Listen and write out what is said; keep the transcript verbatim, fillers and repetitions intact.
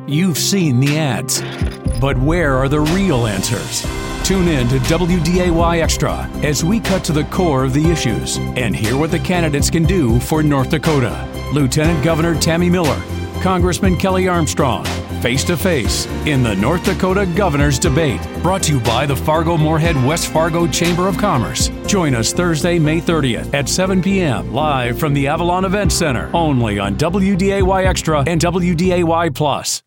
You've seen the ads, but where are the real answers? Tune in to W D A Y Extra as we cut to the core of the issues and hear what the candidates can do for North Dakota. Lieutenant Governor Tammy Miller, Congressman Kelly Armstrong, face to face in the North Dakota Governor's Debate. Brought to you by the Fargo-Moorhead West Fargo Chamber of Commerce. Join us Thursday, May thirtieth at seven p.m. live from the Avalon Event Center, only on W D A Y Extra and W D A Y Plus.